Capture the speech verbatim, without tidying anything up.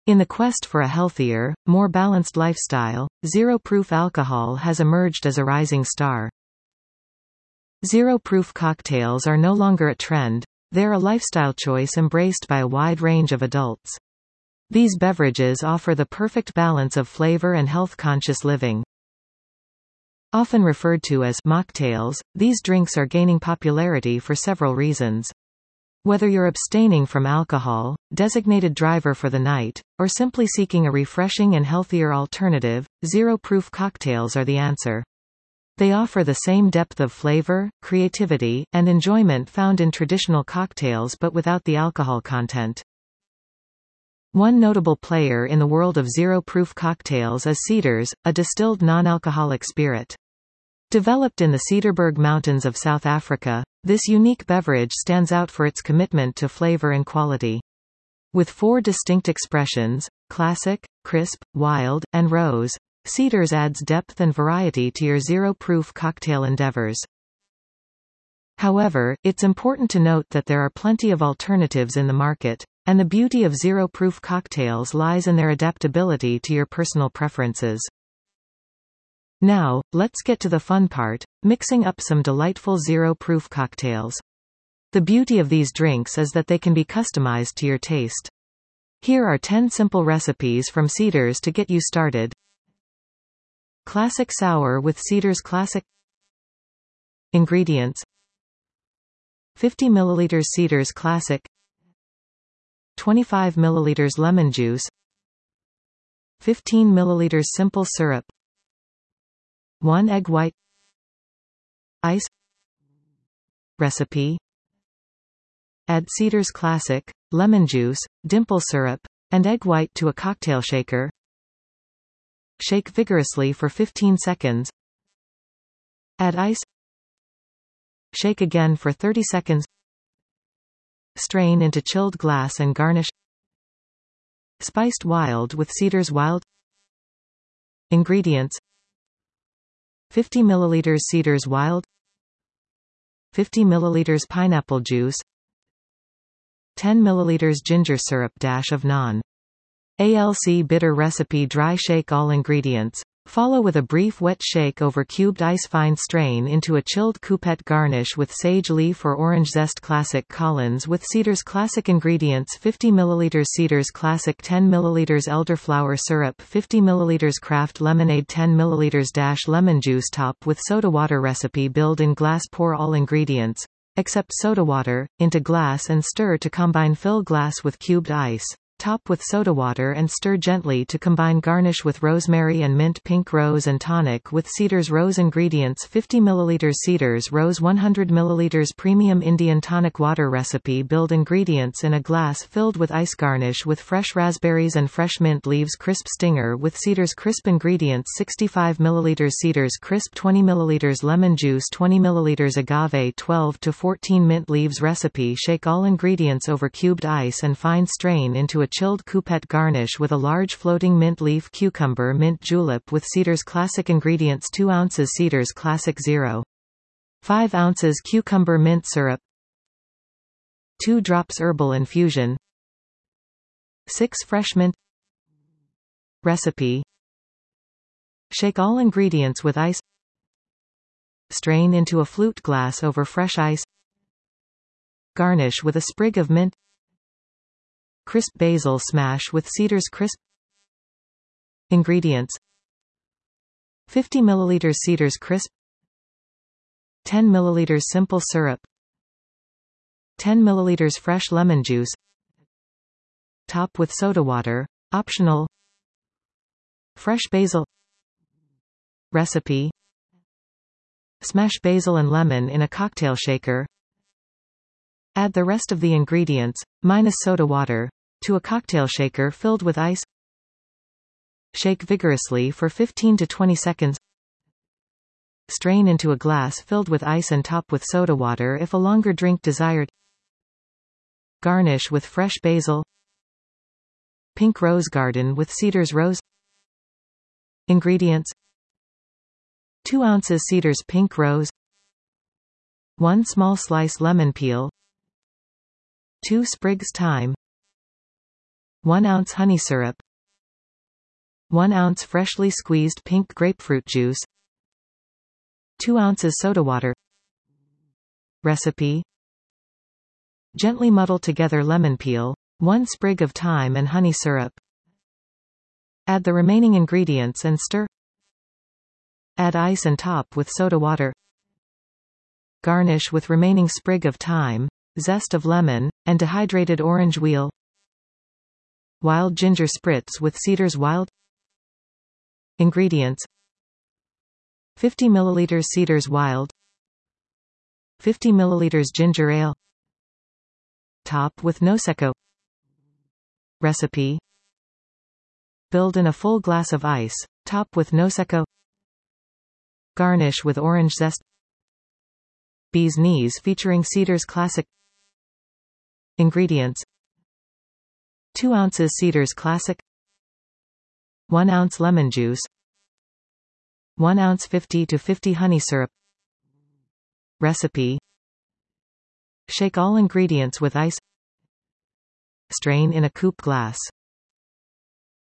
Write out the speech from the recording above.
In the quest for a healthier, more balanced lifestyle, zero-proof alcohol has emerged as a rising star. Zero-proof cocktails are no longer a trend, they're a lifestyle choice embraced by a wide range of adults. These beverages offer the perfect balance of flavor and health-conscious living. Often referred to as mocktails, these drinks are gaining popularity for several reasons. Whether you're abstaining from alcohol, designated driver for the night, or simply seeking a refreshing and healthier alternative, zero-proof cocktails are the answer. They offer the same depth of flavor, creativity, and enjoyment found in traditional cocktails but without the alcohol content. One notable player in the world of zero-proof cocktails is Ceder's, a distilled non-alcoholic spirit. Developed in the Cederberg Mountains of South Africa, this unique beverage stands out for its commitment to flavor and quality. With four distinct expressions, classic, crisp, wild, and rose, Ceder's adds depth and variety to your zero-proof cocktail endeavors. However, it's important to note that there are plenty of alternatives in the market, and the beauty of zero-proof cocktails lies in their adaptability to your personal preferences. Now, let's get to the fun part, mixing up some delightful zero-proof cocktails. The beauty of these drinks is that they can be customized to your taste. Here are ten simple recipes from Ceder's to get you started. Classic Sour with Ceder's Classic. Ingredients: fifty milliliters Ceder's Classic, twenty-five milliliters lemon juice, fifteen milliliters simple syrup, one egg white, ice. Recipe: add Ceder's Classic, lemon juice, dimple syrup, and egg white to a cocktail shaker. Shake vigorously for fifteen seconds. Add ice. Shake again for thirty seconds. Strain into chilled glass and garnish. Spiced wild with Ceder's Wild. Ingredients: fifty milliliters Ceder's Wild, fifty milliliters pineapple juice, ten milliliters ginger syrup dash of non. A L C bitter recipe. Dry shake all ingredients. Follow with a brief wet shake over cubed ice. Fine strain into a chilled coupette. Garnish with sage leaf or orange zest. Classic Collins with Ceder's Classic. Ingredients: fifty milliliters Ceder's Classic, ten milliliters elderflower syrup, fifty milliliters Kraft lemonade, ten milliliters dash lemon juice. Top with soda water. Recipe: build in glass. Pour all ingredients, except soda water, into glass and stir to combine. Fill glass with cubed ice. Top with soda water and stir gently to combine. Garnish with rosemary and mint. Pink rose and tonic with Ceder's Rose. Ingredients: fifty milliliters Ceder's Rose, one hundred milliliters premium Indian tonic water. Recipe: build ingredients in a glass filled with ice. Garnish with fresh raspberries and fresh mint leaves. Crisp Stinger with Ceder's Crisp. Ingredients: sixty-five milliliters Ceder's Crisp, twenty milliliters lemon juice, twenty milliliters agave, twelve to fourteen mint leaves. Recipe: shake all ingredients over cubed ice and fine strain into a chilled coupette. Garnish with a large floating mint leaf. Cucumber mint julep with Ceder's Classic. Ingredients: two ounces Ceder's Classic zero point five ounces cucumber mint syrup, two drops herbal infusion, six fresh mint. Recipe: shake all ingredients with ice. Strain into a flute glass over fresh ice. Garnish with a sprig of mint. Crisp basil smash with Ceder's Crisp. Ingredients: fifty milliliters Ceder's Crisp, ten milliliters simple syrup, ten milliliters fresh lemon juice. Top with soda water, optional. Fresh basil. Recipe: smash basil and lemon in a cocktail shaker. Add the rest of the ingredients, minus soda water, to a cocktail shaker filled with ice. Shake vigorously for fifteen to twenty seconds. Strain into a glass filled with ice and top with soda water if a longer drink desired. Garnish with fresh basil. Pink Rose Garden with Ceder's Rose. Ingredients: two ounces Ceder's Pink Rose, one small slice lemon peel, two sprigs thyme, one ounce honey syrup, one ounce freshly squeezed pink grapefruit juice, two ounces soda water. Recipe: gently muddle together lemon peel, one sprig of thyme and honey syrup. Add the remaining ingredients and stir. Add ice and top with soda water. Garnish with remaining sprig of thyme, zest of lemon, and dehydrated orange wheel. Wild ginger spritz with Cedars Wild. Ingredients: fifty milliliters Cedars Wild, fifty milliliters ginger ale. Top with Nosecco. Recipe: build in a full glass of ice, top with Nosecco. Garnish with orange zest. Bee's Knees featuring Cedars Classic. Ingredients: two ounces Cedars Classic, one ounce lemon juice, one ounce fifty to fifty honey syrup. Recipe: shake all ingredients with ice. Strain in a coupe glass.